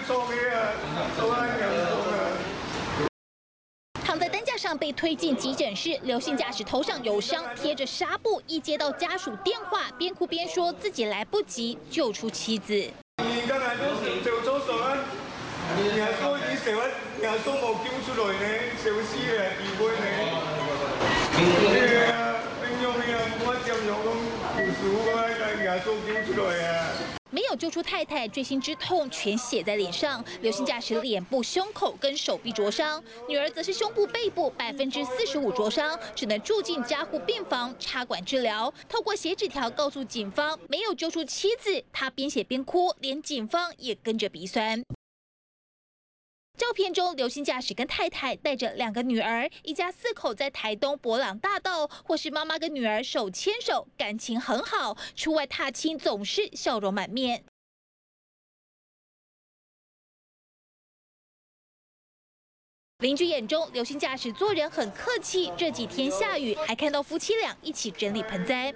躺在担架上被推进急诊室，刘姓驾驶头上有伤，贴着纱布。一接到家属电话，边哭边说自己来不及救出妻子。 而家係都做手術啦，然後都已成日，然後都冇叫出來呢，小屍嘅二妹呢，因為我佔用咁條數嘅嘛，然後都叫出來啊。 没有救出太太，锥心之痛全写在脸上。刘姓驾驶脸部、胸口跟手臂灼伤，女儿则是胸部、背部45%灼伤，只能住进加护病房插管治疗。透过写纸条告诉警方，没有救出妻子，他边写边哭，连警方也跟着鼻酸。 照片中，刘姓驾驶跟太太带着2个女儿，一家4口在台东博朗大道，或是妈妈跟女儿手牵手，感情很好。出外踏青总是笑容满面。邻居眼中，刘姓驾驶做人很客气。这几天下雨，还看到夫妻俩一起整理盆栽。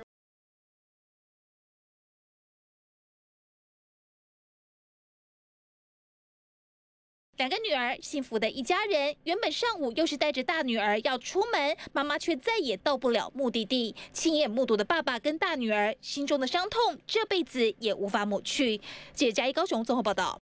2个女儿，幸福的一家人。原本上午又是带着大女儿要出门，妈妈却再也到不了目的地。亲眼目睹的爸爸跟大女儿，心中的伤痛这辈子也无法抹去。记者嘉义高雄综合报道。